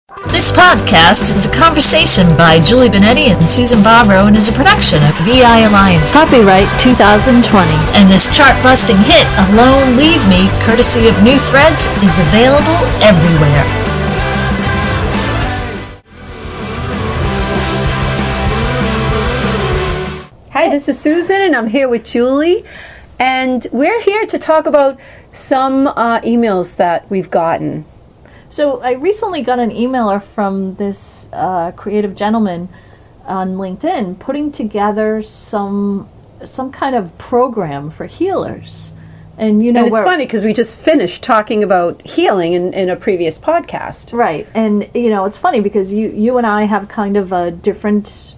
This podcast is a conversation by Julie Benetti and Susan Barbaro and is a production of VI Alliance. Copyright 2020. And this chart-busting hit, Alone Leave Me, courtesy of New Threads, is available everywhere. Hi, this is Susan, and I'm here with Julie, and we're here to talk about some emails that we've gotten. So I recently got an emailer from this creative gentleman on LinkedIn putting together some kind of program for healers. And you know, it's funny because we just finished talking about healing in a previous podcast. Right. And you know, it's funny because you and I have kind of a different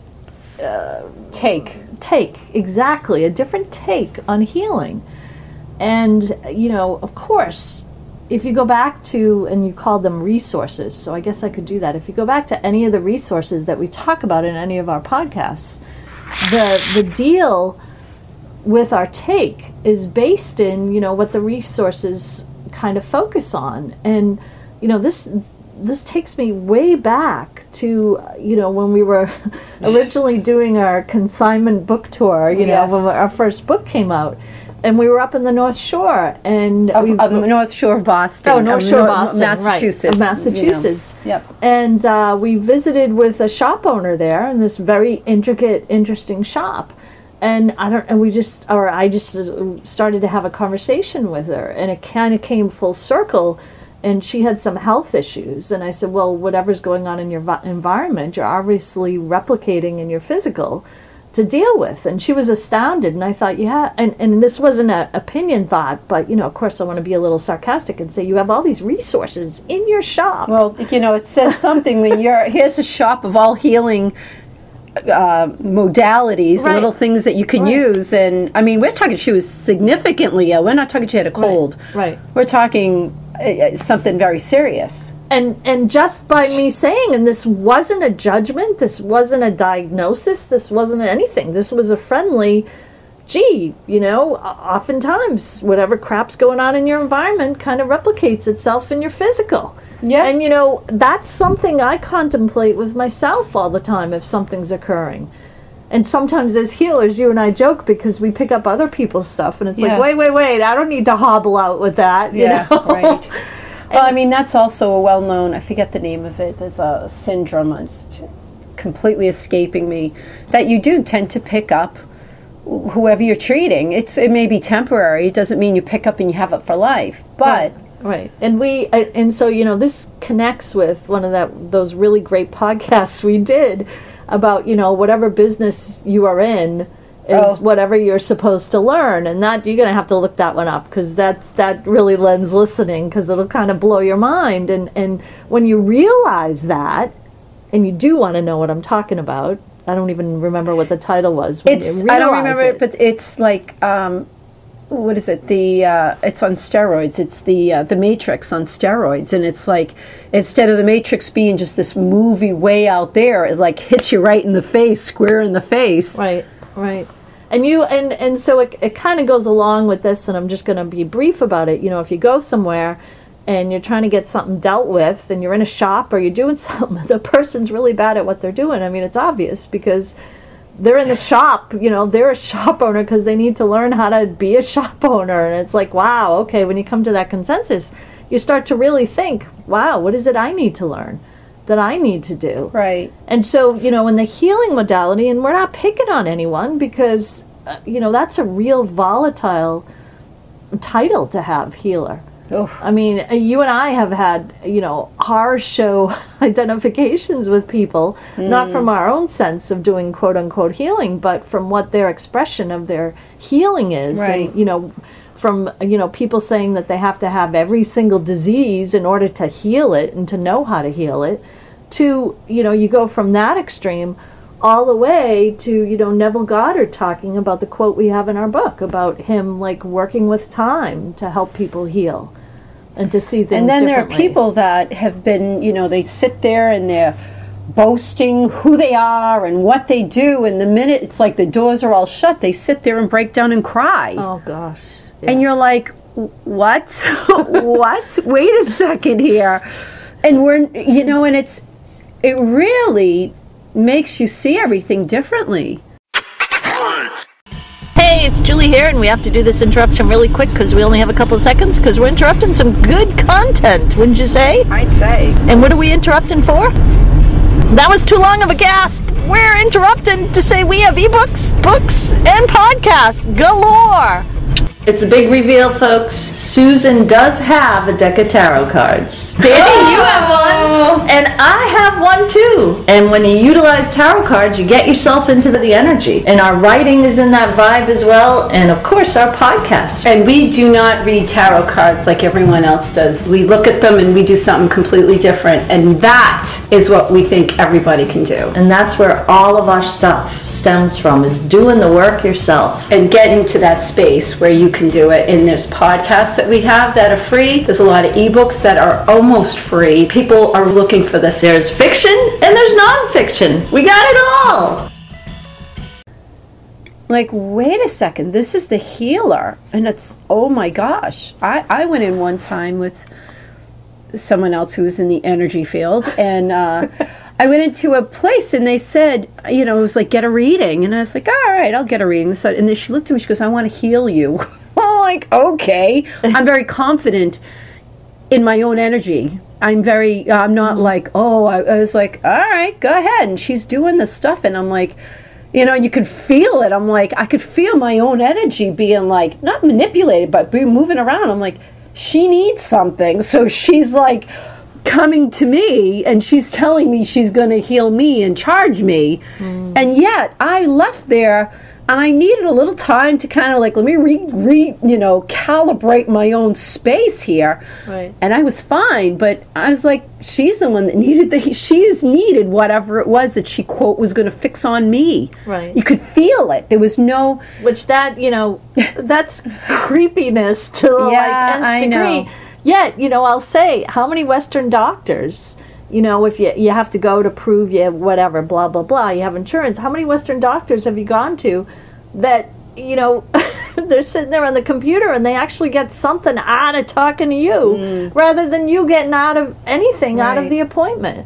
take, exactly, a different take on healing. And you know, of course, if you go back to, and you called them resources, so I guess I could do that. If you go back to any of the resources that we talk about in any of our podcasts, the deal with our take is based in, you know, what the resources kind of focus on. And, you know, this takes me way back to, you know, when we were originally doing our consignment book tour, you know, when our first book came out. And we were up in the North Shore, and North Shore of Boston. Oh, North Shore of Boston, Massachusetts. Right, of Massachusetts. You know. Yep. And we visited with a shop owner there, in this very intricate, interesting shop. And I just started to have a conversation with her, and it kind of came full circle. And she had some health issues, and I said, well, whatever's going on in your environment, you're obviously replicating in your physical to deal with. And she was astounded, and I thought, yeah, and this wasn't an opinion thought, but, you know, of course I want to be a little sarcastic and say, you have all these resources in your shop. Well, you know, it says something when here's a shop of all healing modalities, right, little things that you can use. And I mean, we're talking she was significantly ill. We're not talking she had a cold. Right. We're talking something very serious. And just by me saying, and this wasn't a judgment, this wasn't a diagnosis, this wasn't anything. This was a friendly, gee, you know, oftentimes whatever crap's going on in your environment kind of replicates itself in your physical. Yeah. And, you know, that's something I contemplate with myself all the time if something's occurring. And sometimes as healers, you and I joke because we pick up other people's stuff, and it's like, wait, I don't need to hobble out with that, you know? Right. Well, I mean, that's also a well-known, I forget the name of it, there's a syndrome, it's completely escaping me, that you do tend to pick up whoever you're treating. It may be temporary, it doesn't mean you pick up and you have it for life, but... Right. And so, you know, this connects with one of those really great podcasts we did about, you know, whatever business you are in is whatever you're supposed to learn, and that you're going to have to look that one up because that really lends listening because it'll kind of blow your mind. And when you realize that, and you do want to know what I'm talking about, I don't even remember what the title was. I don't remember it, but it's like what is it? It's on steroids. It's the Matrix on steroids, and it's like instead of the Matrix being just this movie way out there, it like hits you right in the face, square in the face. Right. Right. And so it kind of goes along with this, and I'm just going to be brief about it. You know, if you go somewhere and you're trying to get something dealt with, and you're in a shop or you're doing something, the person's really bad at what they're doing. I mean, it's obvious because they're in the shop, you know, they're a shop owner because they need to learn how to be a shop owner. And it's like, wow, okay, when you come to that consensus, you start to really think, wow, what is it I need to learn? That I need to do. Right. And so, you know, in the healing modality, and we're not picking on anyone because, you know, that's a real volatile title to have, healer. Oof. I mean, you and I have had, you know, horror show identifications with people, not from our own sense of doing quote unquote healing, but from what their expression of their healing is. Right. And, you know, from, you know, people saying that they have to have every single disease in order to heal it and to know how to heal it, to, you know, you go from that extreme all the way to, you know, Neville Goddard talking about the quote we have in our book about him, like, working with time to help people heal and to see things And then there are differently. people that have been, you know, they sit there and they're boasting who they are and what they do, and the minute it's like the doors are all shut, they sit there and break down and cry. Oh, gosh. And you're like, what? What? Wait a second here. And it really makes you see everything differently. Hey, it's Julie here, and we have to do this interruption really quick because we only have a couple of seconds because we're interrupting some good content, wouldn't you say? I'd say. And what are we interrupting for? That was too long of a gasp. We're interrupting to say we have ebooks, books, and podcasts galore. It's a big reveal, folks. Susan does have a deck of tarot cards. Danny, you have one, and I have one too. And when you utilize tarot cards, you get yourself into the energy. And our writing is in that vibe as well, and of course our podcast. And we do not read tarot cards like everyone else does. We look at them and we do something completely different, and that is what we think everybody can do. And that's where all of our stuff stems from, is doing the work yourself. And getting to that space where you can do it. And there's podcasts that we have that are free. There's a lot of ebooks that are almost free. People are looking for this. There's fiction and there's nonfiction. We got it all. Like, wait a second, this is the healer. And it's, oh my gosh. I went in one time with someone else who was in the energy field, and I went into a place and they said, it was like, get a reading. And I was like, all right, I'll get a reading. And then she looked at me, she goes, I want to heal you. I'm like, okay. I'm very confident in my own energy. I'm not like, I was like, all right, go ahead. And she's doing this stuff. And I'm like, and you could feel it. I'm like, I could feel my own energy being like, not manipulated, but moving around. I'm like, she needs something. So she's like coming to me and she's telling me she's going to heal me and charge me. And yet I left there and I needed a little time to kind of like, let me calibrate my own space here. Right. And I was fine, but I was like, she's the one that she's needed whatever it was that she, quote, was going to fix on me. Right. You could feel it. There was no... Which that's creepiness to the nth degree. Know. Yet, I'll say, how many Western doctors, if you have to go to prove you whatever, blah, blah, blah, you have insurance, how many Western doctors have you gone to that, they're sitting there on the computer and they actually get something out of talking to you rather than you getting out of anything out of the appointment?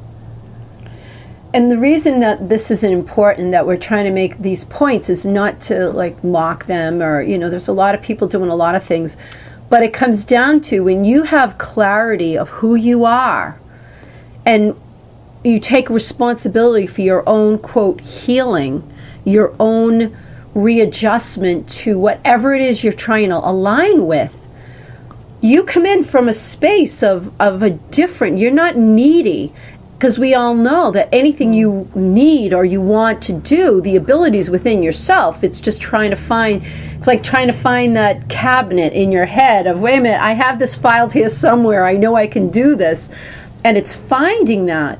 And the reason that this is important, that we're trying to make these points, is not to like mock them or, there's a lot of people doing a lot of things. But it comes down to when you have clarity of who you are and you take responsibility for your own, quote, healing, your own readjustment to whatever it is you're trying to align with, you come in from a space of a different, you're not needy. Because we all know that anything you need or you want to do, the ability is within yourself. It's just trying to find, it's like trying to find that cabinet in your head of, wait a minute, I have this filed here somewhere. I know I can do this. And it's finding that.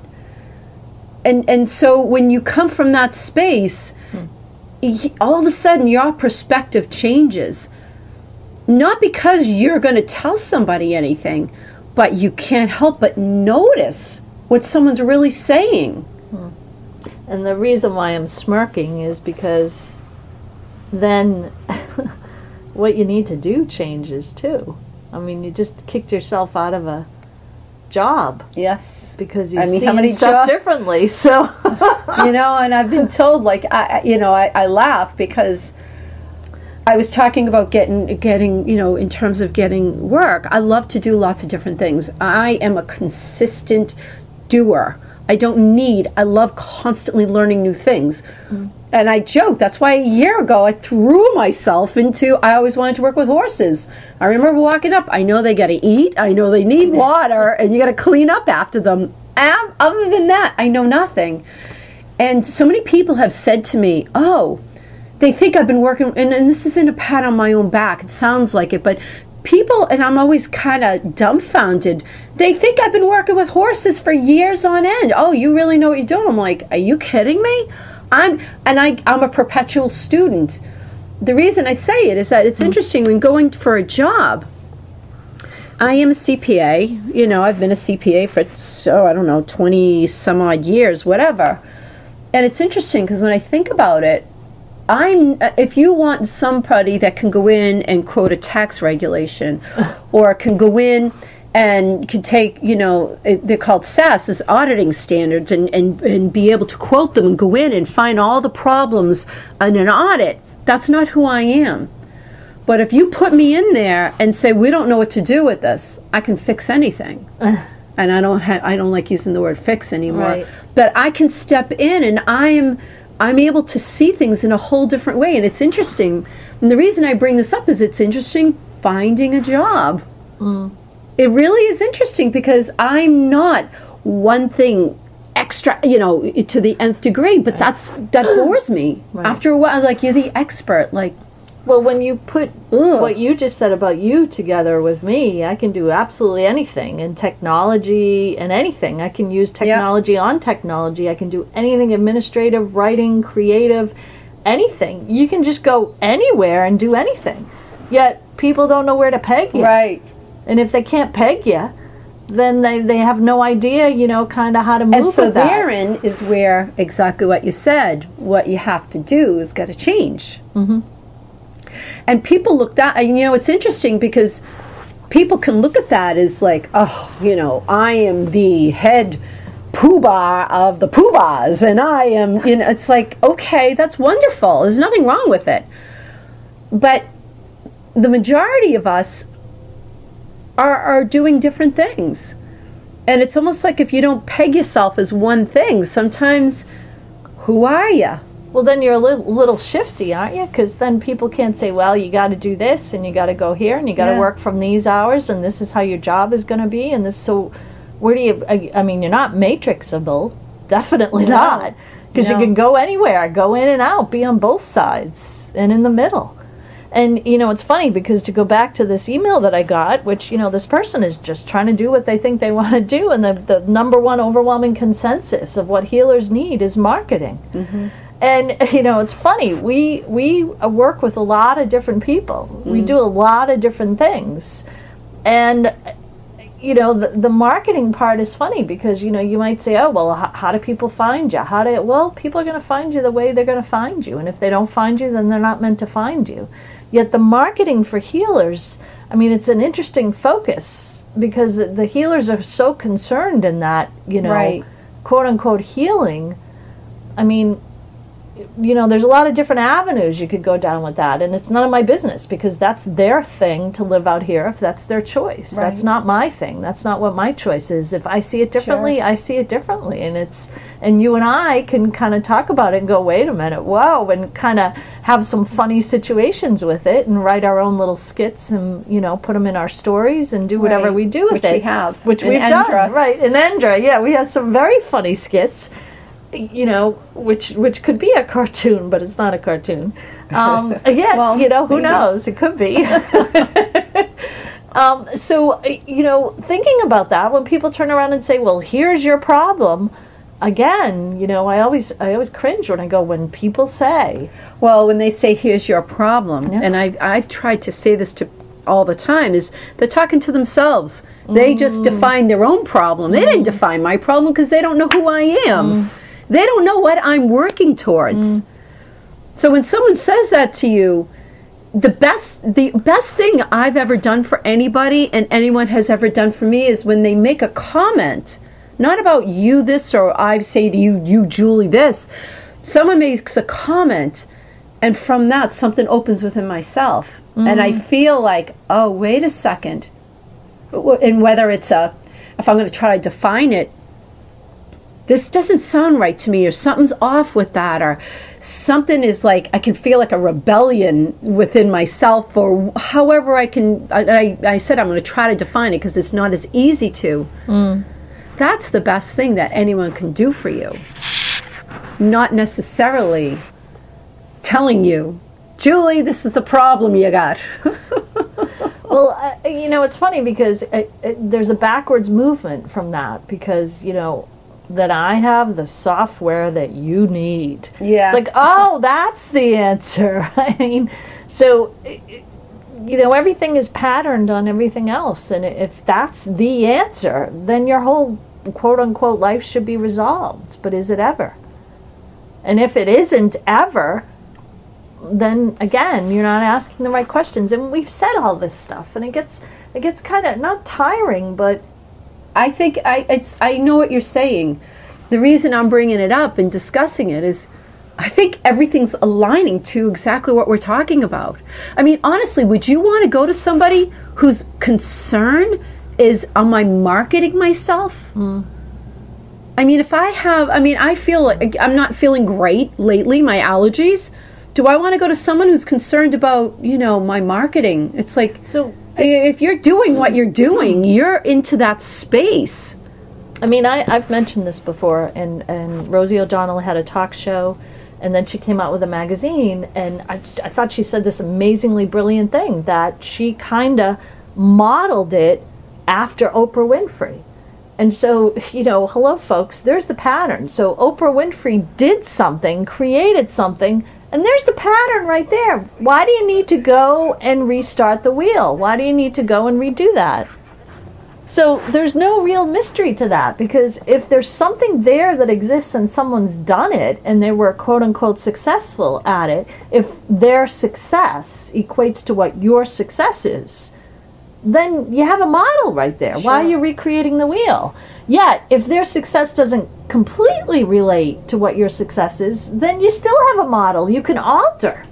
And so when you come from that space, all of a sudden your perspective changes. Not because you're going to tell somebody anything, but you can't help but notice what someone's really saying. And the reason why I'm smirking is because then what you need to do changes too. I mean, you just kicked yourself out of a job. Yes. Because you see stuff differently. So, and I've been told, like, I laugh because I was talking about getting, in terms of getting work. I love to do lots of different things. I am a consistent doer. I love constantly learning new things. And I joke, that's why a year ago I threw myself into, I always wanted to work with horses. I remember walking up, I know they got to eat, I know they need water, and you got to clean up after them. And other than that, I know nothing. And so many people have said to me, they think I've been working, and this isn't a pat on my own back, it sounds like it, but people, and I'm always kind of dumbfounded, they think I've been working with horses for years on end. Oh, you really know what you're doing? I'm like, are you kidding me? I'm a perpetual student. The reason I say it is that it's interesting when going for a job. I am a CPA. I've been a CPA for, 20 some odd years, whatever. And it's interesting because when I think about it, if you want somebody that can go in and quote a tax regulation or can go in and could take, they're called SAS, as auditing standards, and be able to quote them and go in and find all the problems in an audit. That's not who I am. But if you put me in there and say, we don't know what to do with this, I can fix anything. And I don't like using the word fix anymore. Right. But I can step in, and I'm able to see things in a whole different way. And it's interesting. And the reason I bring this up is it's interesting finding a job. It really is interesting, because I'm not one thing extra, to the nth degree, but that bores me. Right. After a while, like, you're the expert, like, Well, when you put what you just said about you together with me, I can do absolutely anything in technology and anything. I can use technology on technology. I can do anything administrative, writing, creative, anything. You can just go anywhere and do anything. Yet people don't know where to peg you. right. And if they can't peg you, then they have no idea, kind of how to move And so with that. therein is where exactly what you said, what you have to do is got to change. Mm-hmm. And people look that, it's interesting, because people can look at that as like, oh, I am the head poobah of the poobahs, and I am, it's like, okay, that's wonderful. There's nothing wrong with it. But the majority of us are doing different things. And it's almost like if you don't peg yourself as one thing, sometimes, who are you? Well, then you're a little shifty, aren't you? Because then people can't say, well, you got to do this, and you got to go here, and you got to work from these hours, and this is how your job is going to be, and this. So, where do you? I mean, you're not matrixable, definitely not, because you can go anywhere, go in and out, be on both sides and in the middle. And it's funny, because to go back to this email that I got, which this person is just trying to do what they think they want to do, and the number one overwhelming consensus of what healers need is marketing. Mm-hmm. And, it's funny, we work with a lot of different people. We do a lot of different things. And, the marketing part is funny, because, you might say, oh, well, how do people find you? Well, people are going to find you the way they're going to find you. And if they don't find you, then they're not meant to find you. Yet the marketing for healers, it's an interesting focus, because the healers are so concerned in that, quote-unquote healing. There's a lot of different avenues you could go down with that, and it's none of my business, because that's their thing to live out here if that's their choice. Right. That's not my thing. That's not what my choice is. If I see it differently, I see it differently, and you and I can kind of talk about it and go, wait a minute, whoa, and kind of have some funny situations with it, and write our own little skits, and put them in our stories, and do whatever we do with it. Which we've done, right? In Endra, we have some very funny skits. Which could be a cartoon, but it's not a cartoon. Well, who knows? It could be. So, thinking about that, when people turn around and say, well, here's your problem, again, I always cringe when people say. Well, when they say, here's your problem, and I've tried to say this to all the time, is they're talking to themselves. They just define their own problem. They didn't define my problem, because they don't know who I am. They don't know what I'm working towards. So when someone says that to you, the best thing I've ever done for anybody, and anyone has ever done for me, is when they make a comment, not about you this, or I say to you Julie this. Someone makes a comment, and from that something opens within myself, and I feel like, oh, wait a second. And whether it's if I'm going to try to define it, this doesn't sound right to me, or something's off with that, or something is like, I can feel like a rebellion within myself, or however I can, I said I'm going to try to define it, because it's not as easy to. That's the best thing that anyone can do for you. Not necessarily telling you, Julie, this is the problem you got. Well, it's funny, because there's a backwards movement from that, because, that I have the software that you need. Yeah. It's like, oh, that's the answer. So, everything is patterned on everything else. And if that's the answer, then your whole quote-unquote life should be resolved. But is it ever? And if it isn't ever, then, again, you're not asking the right questions. And we've said all this stuff, and it it gets kind of not tiring, but I think I know what you're saying. The reason I'm bringing it up and discussing it is I think everything's aligning to exactly what we're talking about. I mean, honestly, would you want to go to somebody whose concern is, am I marketing myself? I mean, I feel like I'm not feeling great lately, my allergies. Do I want to go to someone who's concerned about, my marketing? It's like, so if you're doing what you're doing, you're into that space. I mean, I've mentioned this before, and Rosie O'Donnell had a talk show, and then she came out with a magazine, and I thought she said this amazingly brilliant thing, that she kind of modeled it after Oprah Winfrey. And so, hello folks, there's the pattern. So Oprah Winfrey did something, created something, and there's the pattern right there. Why do you need to go and restart the wheel? Why do you need to go and redo that? So there's no real mystery to that, because if there's something there that exists and someone's done it and they were quote unquote successful at it, if their success equates to what your success is, then you have a model right there. Sure. Why are you recreating the wheel? Yet, if their success doesn't completely relate to what your success is, then you still have a model you can alter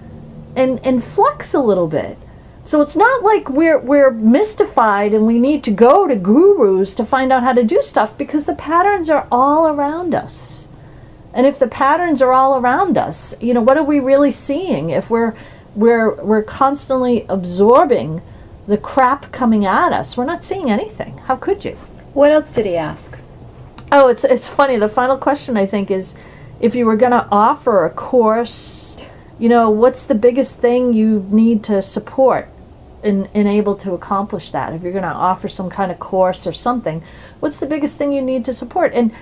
and flex a little bit. So it's not like we're mystified and we need to go to gurus to find out how to do stuff, because the patterns are all around us. And if the patterns are all around us, what are we really seeing? If we're constantly absorbing the crap coming at us, we're not seeing anything. How could you? What else did he ask? Oh, it's funny. The final question, I think, is if you were going to offer a course, what's the biggest thing you need to support in able to accomplish that? If you're going to offer some kind of course or something, what's the biggest thing you need to support? And,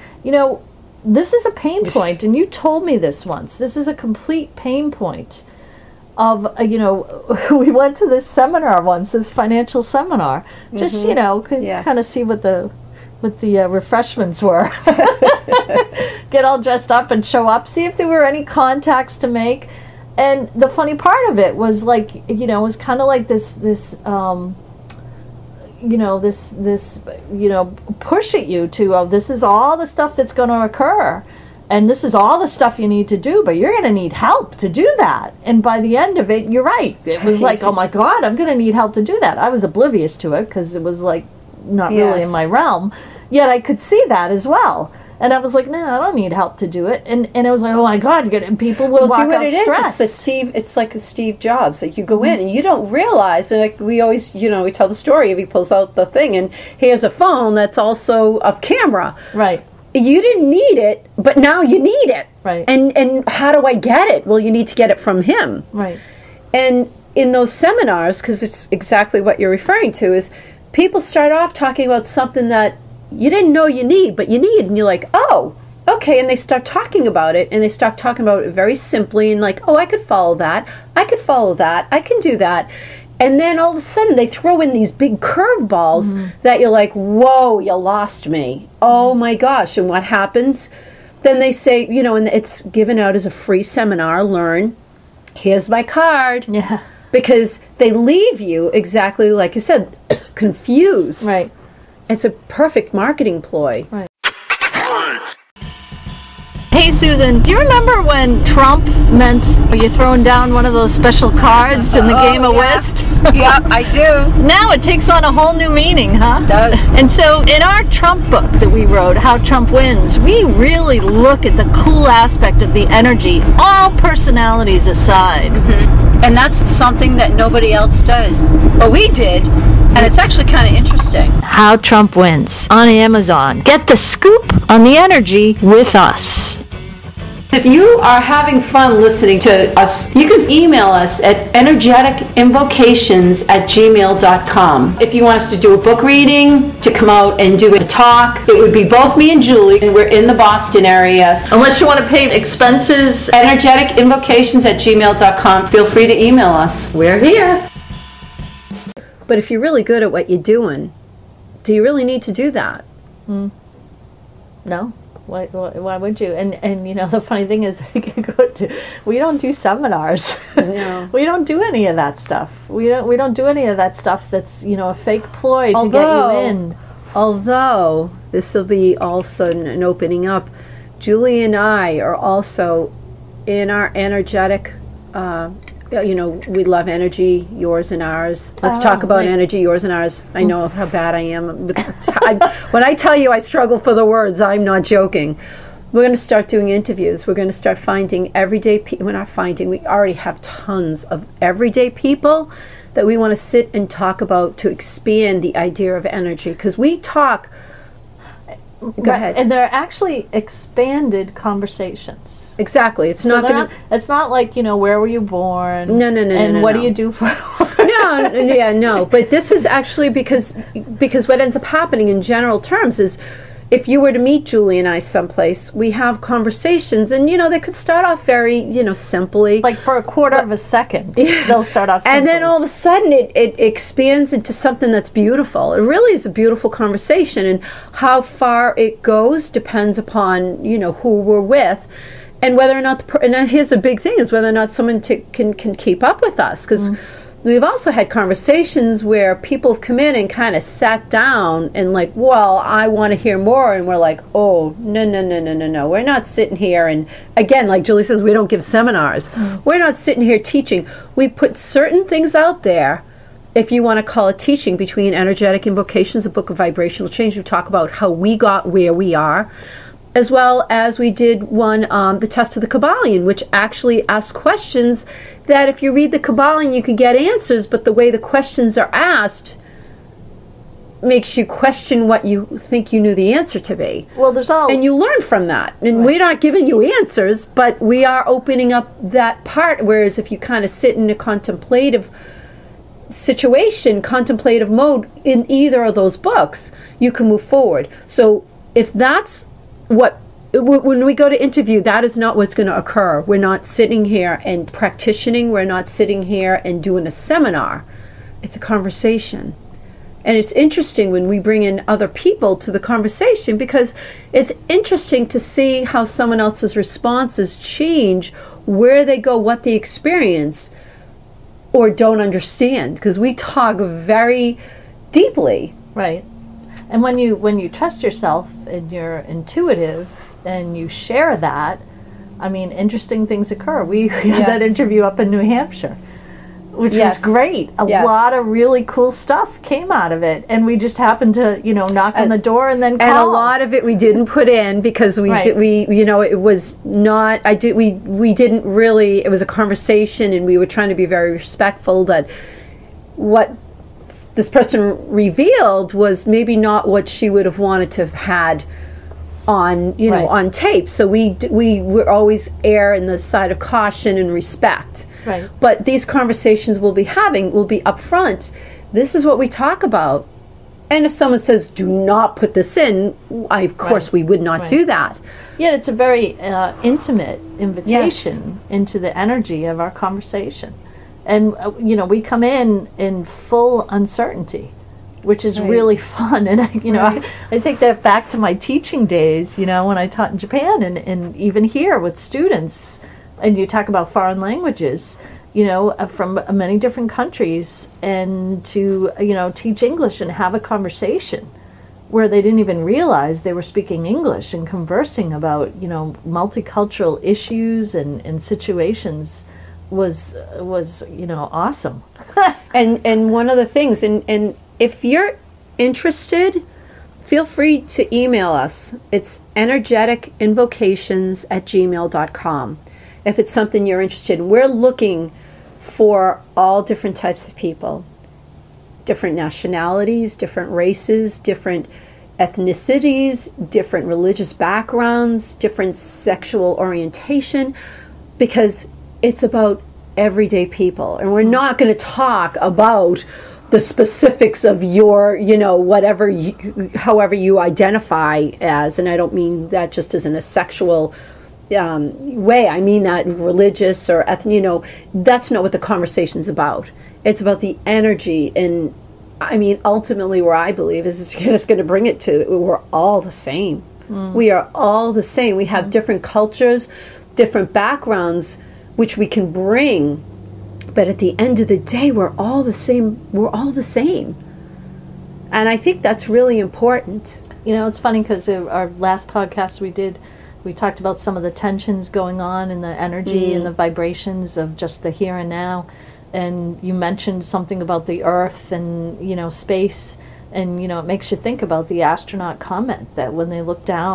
this is a pain point, and you told me this once. This is a complete pain point of, we went to this seminar once, this financial seminar, just, kind of see what the refreshments were. Get all dressed up and show up, see if there were any contacts to make. And the funny part of it was like, it was kind of like this push at you to, this is all the stuff that's going to occur. And this is all the stuff you need to do, but you're going to need help to do that. And by the end of it, you're right. It was like, oh my God, I'm going to need help to do that. I was oblivious to it because it was like not really in my realm. Yet I could see that as well. And I was like, no, I don't need help to do it. And I was like, oh my God, people would walk out stressed. It's like a Steve Jobs. Like you go in and you don't realize, like we always, we tell the story of he pulls out the thing and here's a phone that's also a camera. Right. You didn't need it, but now you need it. Right. And how do I get it? Well, you need to get it from him. Right. And in those seminars, because it's exactly what you're referring to, is people start off talking about something that you didn't know you need, but you need. And you're like, oh, okay. And they start talking about it, and they start talking about it very simply and like, oh, I could follow that. I could follow that. I can do that. And then all of a sudden they throw in these big curveballs that you're like, whoa, you lost me. Oh my gosh. And what happens? Then they say, and it's given out as a free seminar, learn, here's my card. Yeah. Because they leave you exactly like you said, confused. Right. It's a perfect marketing ploy. Right. Hey Susan, do you remember when Trump meant you're throwing down one of those special cards in the game of whist? Yep, I do. Now it takes on a whole new meaning, huh? It does. And so in our Trump book that we wrote, How Trump Wins, we really look at the cool aspect of the energy, all personalities aside. Mm-hmm. And that's something that nobody else does. But we did, and it's actually kind of interesting. How Trump Wins on Amazon. Get the scoop on the energy with us. If you are having fun listening to us, you can email us at energeticinvocations@gmail.com. If you want us to do a book reading, to come out and do a talk, it would be both me and Julie, and we're in the Boston area. Unless you want to pay expenses. energeticinvocations@gmail.com. Feel free to email us. We're here. But if you're really good at what you're doing, do you really need to do that? No. Why would you? And you know, the funny thing is, we don't do seminars. No. We don't do any of that stuff. We don't do any of that stuff that's, you know, a fake ploy to get you in. Although this will be also an opening up, Julie and I are also in our energetic. You know, we love energy, yours and ours. Let's talk about energy, yours and ours. I know how bad I am. When I tell you I struggle for the words, I'm not joking. We're going to start doing interviews. We're going to start finding everyday people. We're not finding, we already have tons of everyday people that we want to sit and talk about to expand the idea of energy. Because we talk. Go ahead. And they're actually expanded conversations. Exactly. It's not. It's not like, you know, where were you born? No. And what do you do for? No. But this is actually because what ends up happening in general terms is, if you were to meet Julie and I someplace, we have conversations, and you know they could start off very, you know, simply, like for a quarter of a second. They'll start off simply. And then all of a sudden it expands into something that's beautiful. It really is a beautiful conversation, and how far it goes depends upon, you know, who we're with, and whether or not and then here's a big thing, is whether or not someone can keep up with us, because we've also had conversations where people have come in and kind of sat down and like, well, I want to hear more. And we're like, oh, no. We're not sitting here. And again, like Julie says, we don't give seminars. We're not sitting here teaching. We put certain things out there, if you want to call it teaching, between Energetic Invocations, a book of vibrational change. We talk about how we got where we are, as well as we did one, the Test of the Kabbalion, which actually asks questions that if you read the Kabbalion, you can get answers, but the way the questions are asked makes you question what you think you knew the answer to be. Well, and you learn from that. And we're not giving you answers, but we are opening up that part, whereas if you kind of sit in a contemplative situation, contemplative mode in either of those books, you can move forward. So if that's when we go to interview, that is not what's going to occur. We're not sitting here and practicing. We're not sitting here and doing a seminar. It's a conversation. And it's interesting when we bring in other people to the conversation, because it's interesting to see how someone else's responses change, where they go, what they experience or don't understand, because we talk very deeply. Right. And when you trust yourself and you're intuitive and you share that, I mean, interesting things occur. We had that interview up in New Hampshire, which was great. A lot of really cool stuff came out of it, and we just happened to, you know, knock on the door and then call. And a lot of it we didn't put in because we you know, it was not. We didn't really. It was a conversation, and we were trying to be very respectful that what this person revealed was maybe not what she would have wanted to have had on, you know, on tape. So we always err in the side of caution and respect. Right. But these conversations we'll be having will be upfront. This is what we talk about. And if someone says, do not put this in, of course we would not do that. Yet it's a very intimate invitation into the energy of our conversation. And, you know, we come in full uncertainty, which is really fun. And, I take that back to my teaching days, you know, when I taught in Japan and even here with students. And you talk about foreign languages, you know, from many different countries, and to, you know, teach English and have a conversation where they didn't even realize they were speaking English and conversing about, you know, multicultural issues and situations was you know, awesome. and one of the things, and if you're interested, feel free to email us. It's energeticinvocations@gmail.com. If it's something you're interested in. We're looking for all different types of people, different nationalities, different races, different ethnicities, different religious backgrounds, different sexual orientation, because it's about everyday people. And we're not going to talk about the specifics of your, you know, whatever, however you identify as. And I don't mean that just as in a sexual way. I mean that religious or ethnic, you know, that's not what the conversation's about. It's about the energy. And I mean, ultimately where I believe is it's just going to bring it to, we're all the same. We are all the same. We have different cultures, different backgrounds, which we can bring. But at the end of the day, we're all the same. We're all the same. And I think that's really important. You know, it's funny because our last podcast we talked about some of the tensions going on and the energy and the vibrations of just the here and now. And you mentioned something about the earth and, you know, space. And, you know, it makes you think about the astronaut comment that when they look down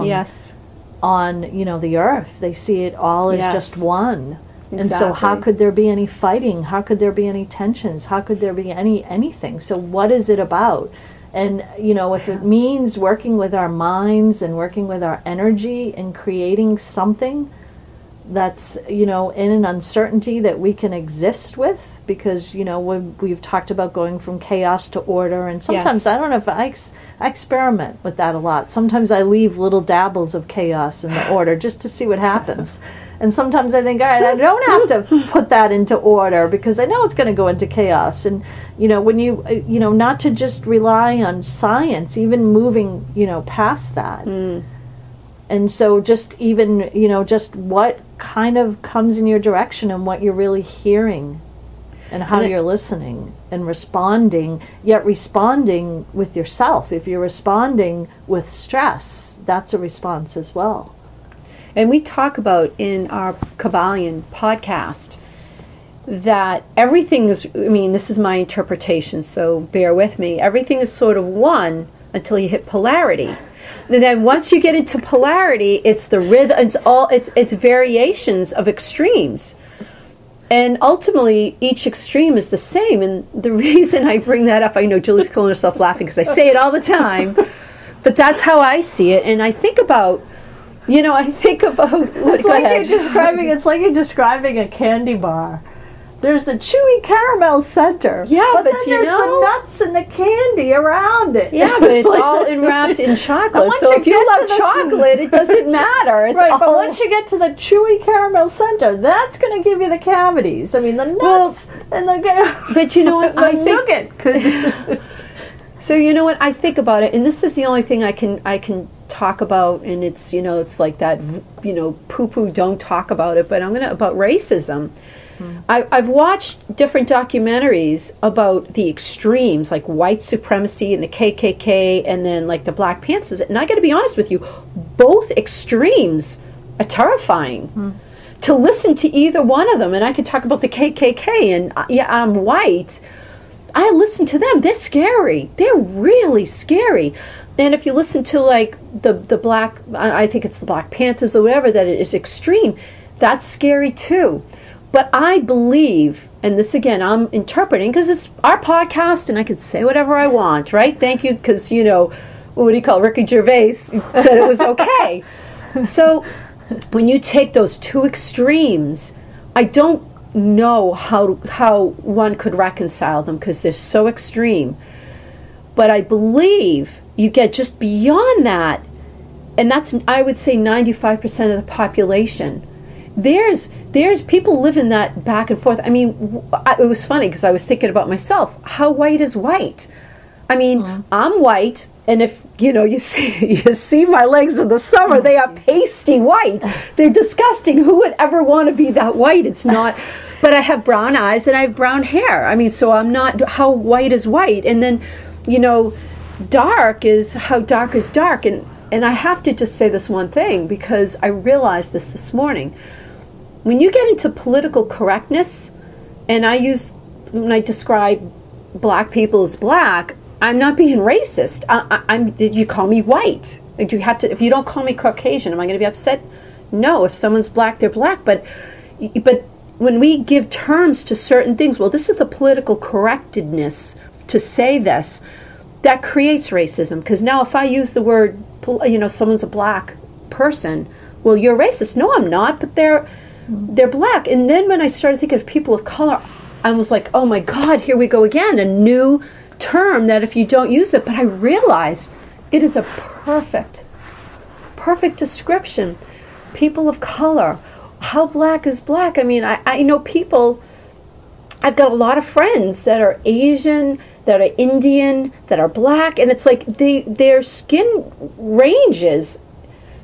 on, you know, the earth, they see it all as just one. Exactly. And so how could there be any fighting? How could there be any tensions? How could there be anything? So what is it about? And, you know, if it means working with our minds and working with our energy and creating something that's, you know, in an uncertainty that we can exist with, because, you know, we've talked about going from chaos to order, and sometimes, I don't know if I experiment with that a lot. Sometimes I leave little dabbles of chaos in the order just to see what happens. And sometimes I think, all right, I don't have to put that into order because I know it's going to go into chaos. And, you know, when you know, not to just rely on science, even moving, you know, past that. And so just even, you know, just what kind of comes in your direction and what you're really hearing and how you're listening and responding, yet responding with yourself. If you're responding with stress, that's a response as well. And we talk about in our Kabbalion podcast that everything is, I mean, this is my interpretation, so bear with me. Everything is sort of one until you hit polarity. And then once you get into polarity, it's the rhythm, it's variations of extremes. And ultimately, each extreme is the same. And the reason I bring that up, I know Julie's killing herself laughing because I say it all the time, but that's how I see it. And I think about, you know, it's like you're describing a candy bar. There's the chewy caramel center. Yeah, but then there's the nuts and the candy around it. Yeah, but it's all enwrapped in chocolate. So if you love chocolate, it doesn't matter. It's right, but once you get to the chewy caramel center, that's going to give you the cavities. I mean, the nuts and the... But you know what? the nougat. So you know what? I think about it, and this is the only thing I can talk about, and it's, you know, it's like that, you know, poo-poo, don't talk about it, but about racism. I've watched different documentaries about the extremes, like white supremacy and the KKK, and then like the Black Panthers. And I got to be honest with you, both extremes are terrifying. To listen to either one of them, and I could talk about the KKK, and I'm white. I listen to them; they're scary. They're really scary. And if you listen to like the Black, I think it's the Black Panthers or whatever, that it is extreme. That's scary too. But I believe, and this again, I'm interpreting because it's our podcast and I can say whatever I want, right? Thank you, because, you know, what do you call it? Ricky Gervais said it was okay. So when you take those two extremes, I don't know how one could reconcile them because they're so extreme. But I believe you get just beyond that, and that's, I would say, 95% of the population. There's people living that back and forth. I mean, it was funny because I was thinking about myself. How white is white? I mean, I'm white, and if you see my legs in the summer, they are pasty white. They're disgusting. Who would ever want to be that white? It's not. But I have brown eyes and I have brown hair. I mean, so I'm not. How white is white? And then, dark is how dark is dark. And I have to just say this one thing because I realized this morning. When you get into political correctness, and when I describe black people as black, I'm not being racist. Did you call me white? Do you have to? If you don't call me Caucasian, am I going to be upset? No. If someone's black, they're black. But when we give terms to certain things, well, this is the political correctness to say this. That creates racism. Because now, if I use the word, someone's a black person, well, you're racist. No, I'm not. But they're black. And then when I started thinking of people of color, I was like, oh my God, here we go again, a new term that if you don't use it. But I realized it is a perfect description. People of color. How black is black? I mean, I know people, I've got a lot of friends that are Asian, that are Indian, that are black, and it's like their skin ranges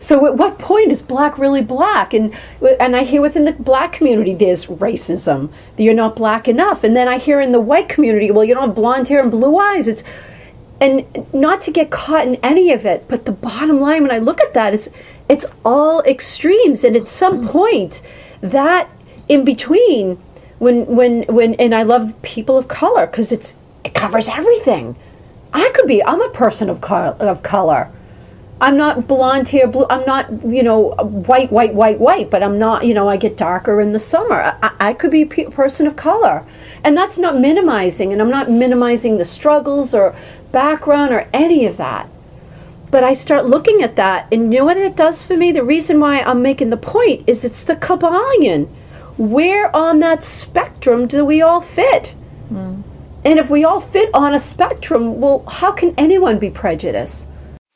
So at what point is black really black? And I hear within the black community there's racism, that you're not black enough. And then I hear in the white community, well, you don't have blonde hair and blue eyes. And not to get caught in any of it, but the bottom line when I look at that is it's all extremes. And at some point, that in between, when and I love people of color because it covers everything. I'm a person of color. I'm not blonde hair, blue. I'm not, white, but I'm not, I get darker in the summer. I could be a person of color. And that's not minimizing, and I'm not minimizing the struggles or background or any of that. But I start looking at that, and you know what it does for me? The reason why I'm making the point is it's the Kybalion. Where on that spectrum do we all fit? Mm. And if we all fit on a spectrum, well, how can anyone be prejudiced?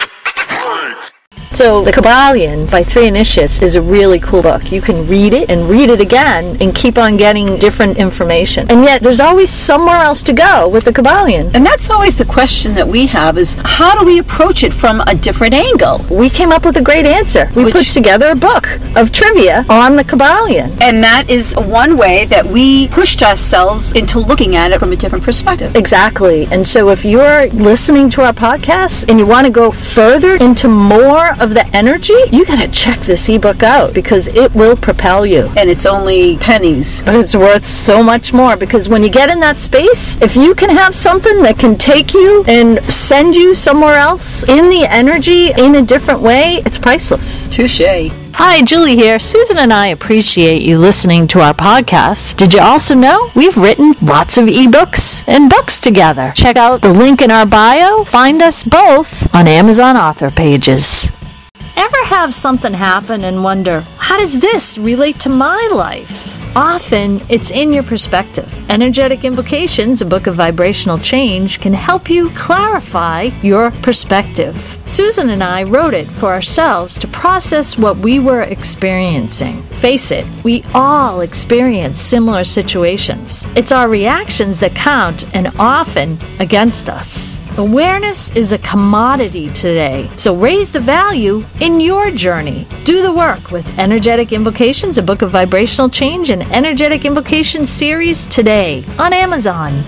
So The Kybalion by Three Initiates is a really cool book. You can read it and read it again and keep on getting different information. And yet there's always somewhere else to go with the Kybalion. And that's always the question that we have is how do we approach it from a different angle? We came up with a great answer. We put together a book of trivia on the Kybalion. And that is one way that we pushed ourselves into looking at it from a different perspective. Exactly. And so if you're listening to our podcast and you want to go further into more of the energy, you got to check this ebook out because it will propel you. And it's only pennies. But it's worth so much more because when you get in that space, if you can have something that can take you and send you somewhere else in the energy in a different way, it's priceless. Touché. Hi, Julie here. Susan and I appreciate you listening to our podcast. Did you also know we've written lots of ebooks and books together? Check out the link in our bio. Find us both on Amazon author pages. Ever have something happen and wonder, how does this relate to my life? Often, it's in your perspective. Energetic Invocations, a book of vibrational change, can help you clarify your perspective. Susan and I wrote it for ourselves to process what we were experiencing. Face it, we all experience similar situations. It's our reactions that count and often against us. Awareness is a commodity today, so raise the value in your journey. Do the work with Energetic Invocations, a book of vibrational change, and Energetic Invocations series today on Amazon.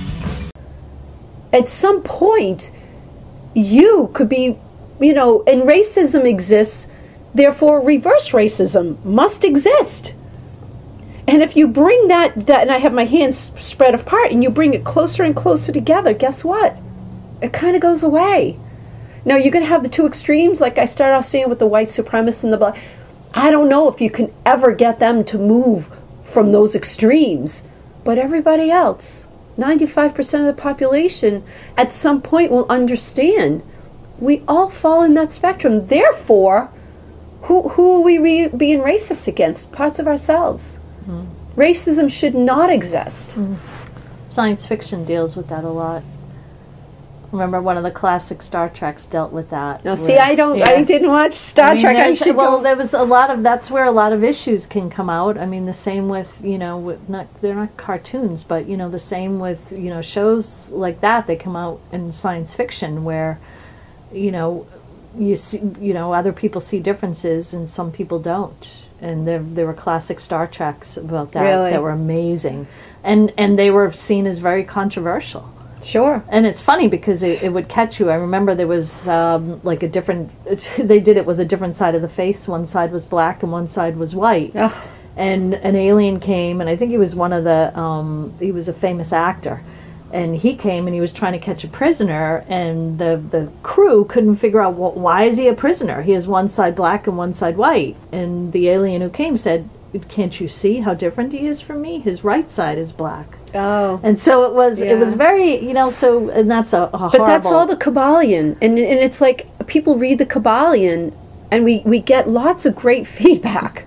At some point, you could be, and racism exists, therefore reverse racism must exist. And if you bring that, and I have my hands spread apart, and you bring it closer and closer together, guess what? It kind of goes away. Now, you're going to have the two extremes, like I started off saying with the white supremacists and the black. I don't know if you can ever get them to move from those extremes. But everybody else, 95% of the population, at some point will understand. We all fall in that spectrum. Therefore, who are we being racist against? Parts of ourselves. Mm-hmm. Racism should not exist. Mm-hmm. Science fiction deals with that a lot. Remember, one of the classic Star Treks dealt with that. No, see, I didn't watch Star Trek. There was a lot of. That's where a lot of issues can come out. I mean, the same with they're not cartoons, but the same with shows like that. They come out in science fiction where, you see, other people see differences and some people don't. And there were classic Star Treks about that that were amazing, and they were seen as very controversial. Sure. And it's funny because it would catch you. I remember there was like a different, they did it with a different side of the face. One side was black and one side was white. Oh. And an alien came, and I think he was one of the, he was a famous actor. And he came and he was trying to catch a prisoner, and the crew couldn't figure out, why is he a prisoner? He has one side black and one side white. And the alien who came said, can't you see how different he is from me? His right side is black. Oh, and so it was very, so, and that's a horrible. But that's all the Kybalion, and it's like people read the Kybalion, and we get lots of great feedback,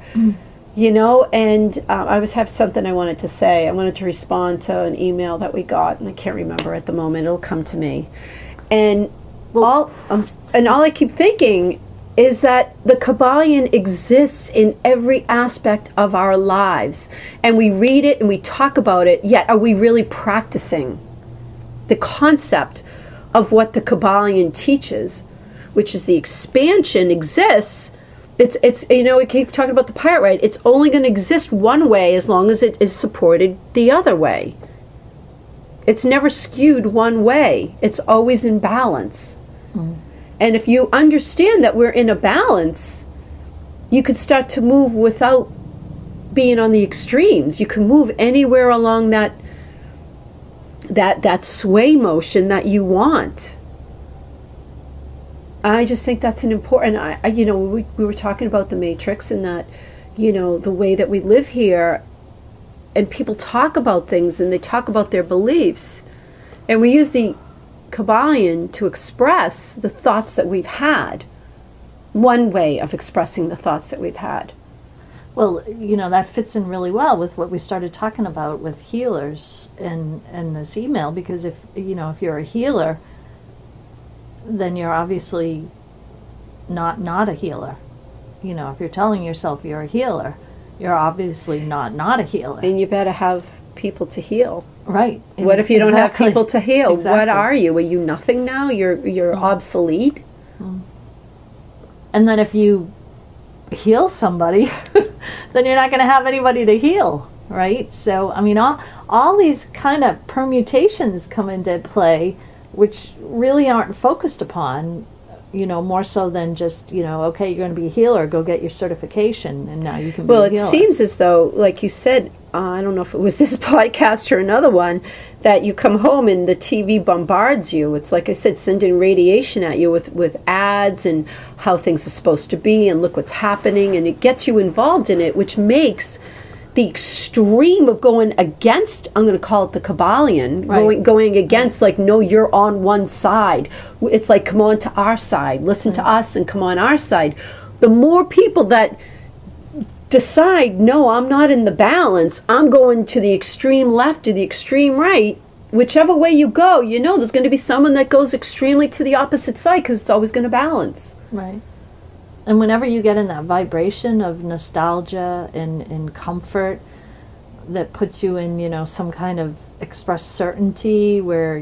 and I have something I wanted to say. I wanted to respond to an email that we got, and I can't remember at the moment. It'll come to me, and all I keep thinking is that the Kybalion exists in every aspect of our lives. And we read it and we talk about it, yet are we really practicing the concept of what the Kybalion teaches, which is the expansion exists, It's we keep talking about the Pyrite. It's only going to exist one way as long as it is supported the other way. It's never skewed one way. It's always in balance. And if you understand that we're in a balance, you could start to move without being on the extremes. You can move anywhere along that sway motion that you want. I just think that's an important. We were talking about the Matrix and that, the way that we live here, and people talk about things and they talk about their beliefs, and we use the Kabbalion to express the thoughts that we've had. One way of expressing the thoughts that we've had. Well, that fits in really well with what we started talking about with healers and this email, because if you're a healer, then you're obviously not a healer. If you're telling yourself you're a healer, you're obviously not a healer. And you better have people to heal. Right. What if you don't have people to heal? Exactly. What are you? Are you nothing now? You're obsolete? And then if you heal somebody, then you're not going to have anybody to heal, right? So, all these kind of permutations come into play, which really aren't focused upon, more so than just, okay, you're going to be a healer, go get your certification, and now you can be a healer. Well, it seems as though, like you said, I don't know if it was this podcast or another one, that you come home and the TV bombards you. It's like I said, sending radiation at you with ads and how things are supposed to be and look what's happening, and it gets you involved in it, which makes the extreme of going against, I'm going to call it the Kabbalion, right. going against, like, no, you're on one side. It's like, come on to our side, listen to us and come on our side. The more people that decide, no, I'm not in the balance, I'm going to the extreme left or the extreme right, whichever way you go, there's going to be someone that goes extremely to the opposite side, because it's always going to balance. Right. And whenever you get in that vibration of nostalgia and comfort that puts you in, some kind of expressed certainty where,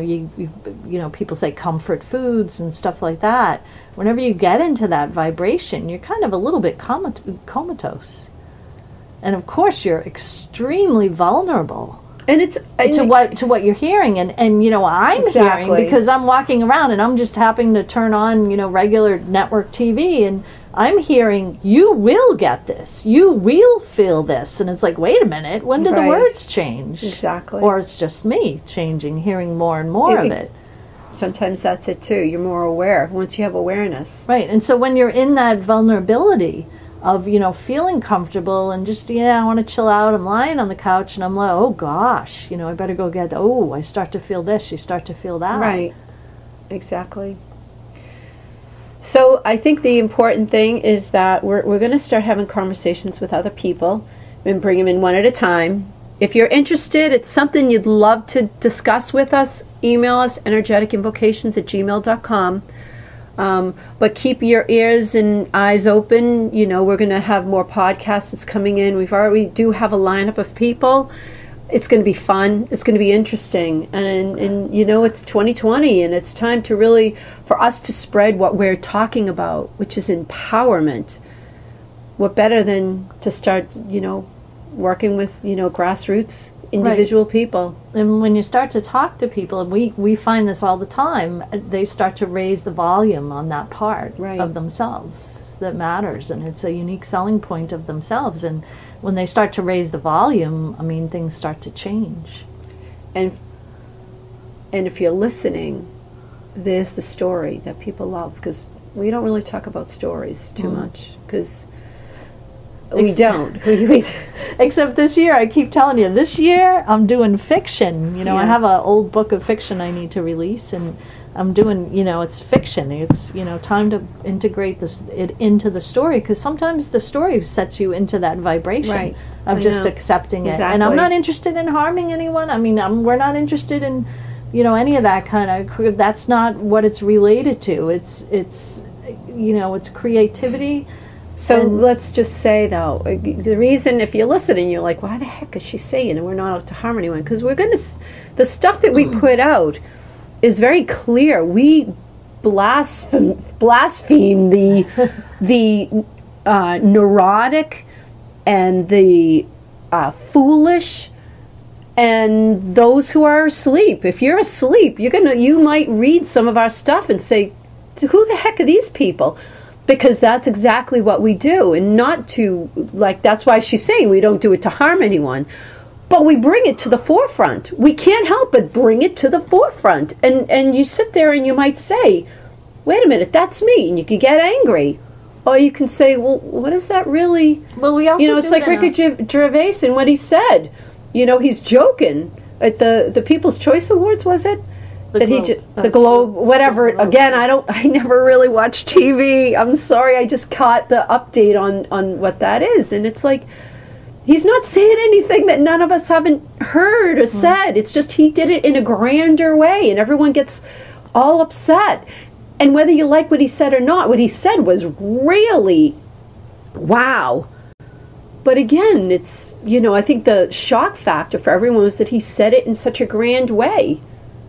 you people say comfort foods and stuff like that. Whenever you get into that vibration, you're kind of a little bit comatose. And of course you're extremely vulnerable. And it's to what you're hearing, and I'm hearing because I'm walking around and I'm just happening to turn on regular network TV, and I'm hearing, you will get this, you will feel this, and it's like, wait a minute, when did the words change? Exactly. Or it's just me changing, hearing more and more of it. Sometimes that's it too. You're more aware once you have awareness. Right, and so when you're in that vulnerability of, feeling comfortable and just, I want to chill out, I'm lying on the couch and I'm like, oh gosh, I better go get, I start to feel this, you start to feel that. Right, exactly. So I think the important thing is that we're going to start having conversations with other people and bring them in one at a time. If you're interested, it's something you'd love to discuss with us, email us, energeticinvocations@gmail.com. But keep your ears and eyes open. We're going to have more podcasts that's coming in. We do have a lineup of people. It's going to be fun. It's going to be interesting. And it's 2020, and it's time to really, for us to spread what we're talking about, which is empowerment. What better than to start, working with, grassroots individual people. And when you start to talk to people, and we find this all the time, they start to raise the volume on that part of themselves that matters, and it's a unique selling point of themselves. And when they start to raise the volume, things start to change. And if you're listening, there's the story that people love, because we don't really talk about stories too much, because we don't. Except this year, I keep telling you, this year I'm doing fiction. I have an old book of fiction I need to release, and I'm doing, it's fiction. It's, time to integrate it into the story, because sometimes the story sets you into that vibration of just accepting it. And I'm not interested in harming anyone. We're not interested in, any of that kind of, that's not what it's related to. It's creativity. So let's just say, though, the reason, if you're listening, you're like, why the heck is she saying, and we're not out to harm anyone? Because the stuff that we put out is very clear. We blaspheme the neurotic and the foolish and those who are asleep. If you're asleep, you might read some of our stuff and say, who the heck are these people? Because that's exactly what we do. And not to, like, that's why she's saying we don't do it to harm anyone. But we bring it to the forefront. We can't help but bring it to the forefront. And you sit there and you might say, wait a minute, that's me. And you can get angry. Or you can say, well, what is that really? Well, we also it's like Ricky Gervais and what he said. He's joking at the People's Choice Awards, was it? The Globe, whatever. Again, I never really watched TV. I'm sorry, I just caught the update on what that is. And it's like, he's not saying anything that none of us haven't heard or said. It's just he did it in a grander way, and everyone gets all upset. And whether you like what he said or not, what he said was really, wow. But again, it's, I think the shock factor for everyone was that he said it in such a grand way.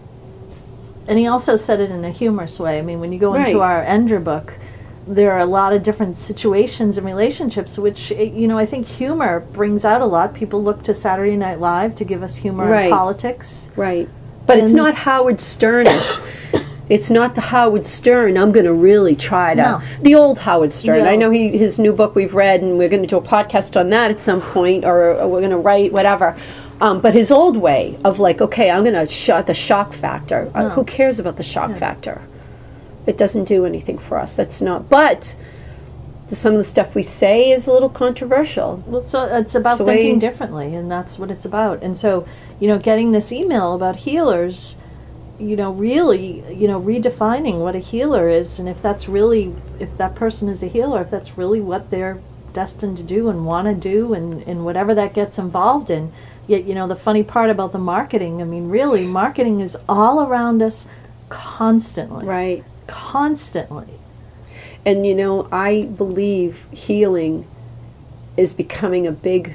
And he also said it in a humorous way. I mean, when you go into our Ender book, there are a lot of different situations and relationships, which, I think humor brings out a lot. People look to Saturday Night Live to give us humor in politics. Right. But it's not Howard Sternish. It's not the Howard Stern, I'm going to really try to... No. The old Howard Stern. I know his new book we've read, and we're going to do a podcast on that at some point, or we're going to write, whatever. But his old way of like, okay, I'm going to shut the shock factor. Who cares about the shock factor? It doesn't do anything for us. That's not... But some of the stuff we say is a little controversial. Well, so it's about thinking differently, and that's what it's about. And so, getting this email about healers... really, redefining what a healer is, and if that person is a healer, if that's really what they're destined to do and want to do, and whatever that gets involved in. Yet, the funny part about the marketing, I mean, really, marketing is all around us constantly. Right. Constantly. And, I believe healing is becoming a big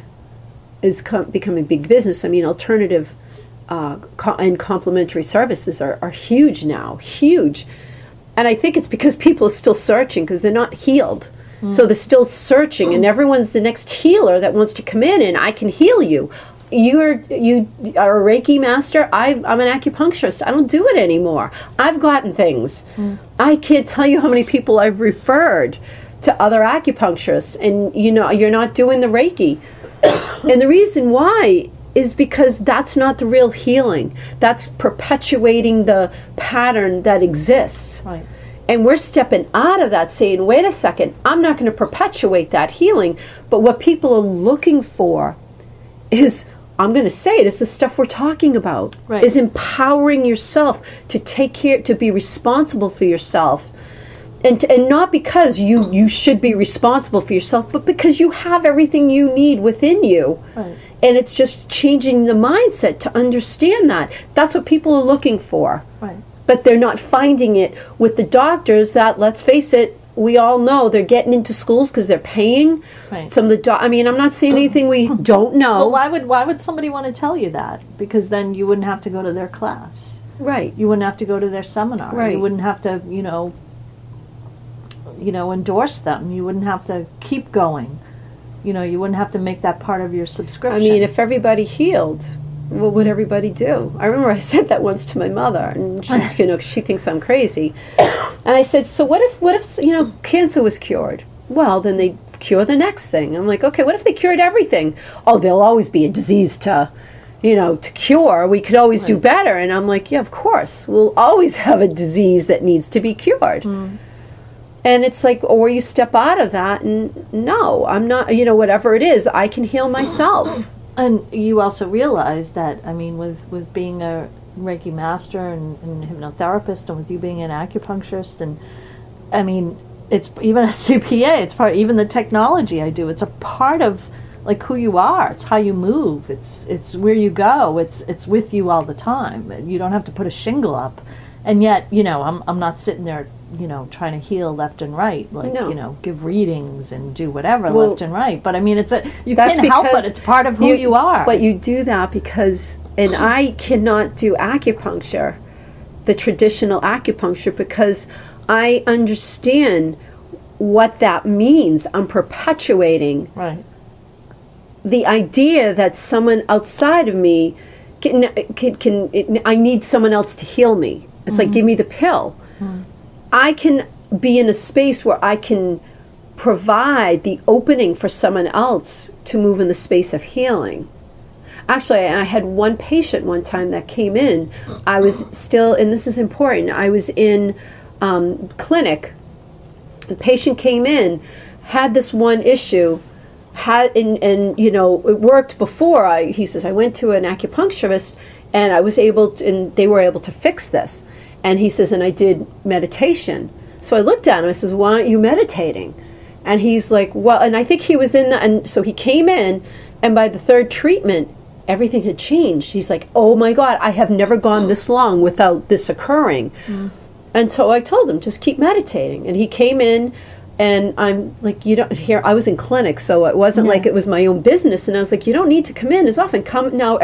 business. I mean, alternative and complementary services are huge now, huge. And I think it's because people are still searching because they're not healed. So they're still searching, and everyone's the next healer that wants to come in and I can heal you. You are a Reiki master. I'm an acupuncturist. I don't do it anymore. I've gotten things. I can't tell you how many people I've referred to other acupuncturists, and you're not doing the Reiki. And the reason why is because that's not the real healing. That's perpetuating the pattern that exists. Right. And we're stepping out of that saying, wait a second, I'm not going to perpetuate that healing. But what people are looking for is, I'm going to say it, it's the stuff we're talking about. Right. Is empowering yourself to take care, to be responsible for yourself. And not because you should be responsible for yourself, but because you have everything you need within you. Right. And it's just changing the mindset to understand that. That's what people are looking for. Right. But they're not finding it with the doctors that, let's face it, we all know they're getting into schools because they're paying. Right. Some of the I'm not saying anything we don't know. Well, why would somebody want to tell you that? Because then you wouldn't have to go to their class. Right. You wouldn't have to go to their seminar. Right. You wouldn't have to, endorse them. You wouldn't have to keep going. You wouldn't have to make that part of your subscription. I mean, if everybody healed, what would everybody do? I remember I said that once to my mother, and she, she thinks I'm crazy. And I said, so what if cancer was cured? Well, then they cure the next thing. I'm like, okay, what if they cured everything? Oh, there'll always be a disease to cure. We could always do better. And I'm like, yeah, of course. We'll always have a disease that needs to be cured. And it's like, or you step out of that and no, I'm not, whatever it is, I can heal myself. And you also realize that, I mean, with being a Reiki master and hypnotherapist, and with you being an acupuncturist, and I mean, it's even a CPA, it's part, even the technology I do, it's a part of like who you are. It's how you move. It's where you go. It's with you all the time. You don't have to put a shingle up. And yet, I'm not sitting there, trying to heal left and right, like, give readings and do whatever left and right. But I mean, you can't help it. It's part of who you are. But you do that because, and I cannot do acupuncture, the traditional acupuncture, because I understand what that means. I'm perpetuating Right. the idea that someone outside of me I need someone else to heal me. It's like, give me the pill. I can be in a space where I can provide the opening for someone else to move in the space of healing. Actually, and I had one patient one time that came in. I was still, and this is important, I was in clinic. The patient came in, had this one issue, and you know, it worked before. He says, I went to an acupuncturist, and I was able to, and they were able to fix this. And he says, and I did meditation. So I looked at him, I says, why aren't you meditating? And he's like, well, and I think he was and so he came in, and by the third treatment, everything had changed. He's like, oh my God, I have never gone this long without this occurring. And so I told him, just keep meditating. And he came in, and I'm like, you don't, here, I was in clinic, so it wasn't like it was my own business. And I was like, you don't need to come in as often. Come now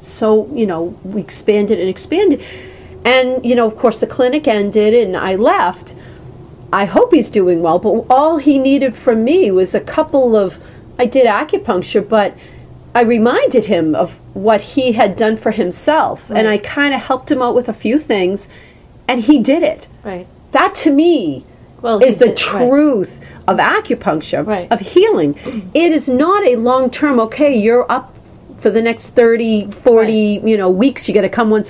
we expanded and expanded. And, you know, of course, the clinic ended, and I left. I hope he's doing well, but all he needed from me was a couple of, I did acupuncture, but I reminded him of what he had done for himself, and I kind of helped him out with a few things, and he did it. Right. That, to me, is the truth of acupuncture, of healing. It is not a long-term, okay, you're up for the next 30, 40, weeks, you got to come once,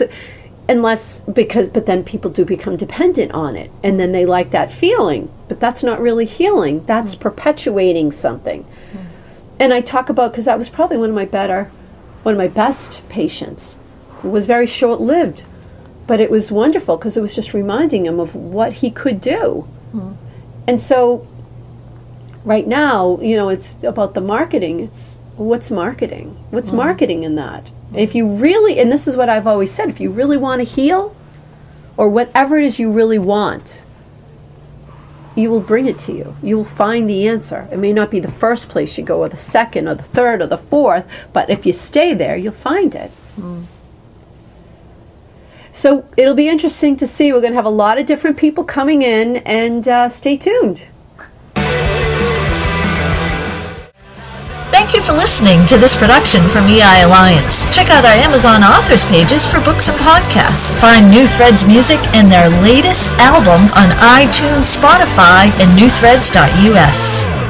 but then people do become dependent on it, and then they like that feeling, but that's not really healing. That's perpetuating something. And I talk about, because that was probably one of my best patients. It was very short-lived, but it was wonderful because it was just reminding him of what he could do. And so right now, it's about the marketing. It's what's marketing? What's marketing in that? If you really, and this is what I've always said, if you really want to heal, or whatever it is you really want, you will bring it to you. You will find the answer. It may not be the first place you go, or the second, or the third, or the fourth, but if you stay there, you'll find it. So it'll be interesting to see. We're going to have a lot of different people coming in, and stay tuned. Thank you for listening to this production from EI Alliance. Check out our Amazon authors pages for books and podcasts. Find New Threads music and their latest album on iTunes, Spotify, and newthreads.us.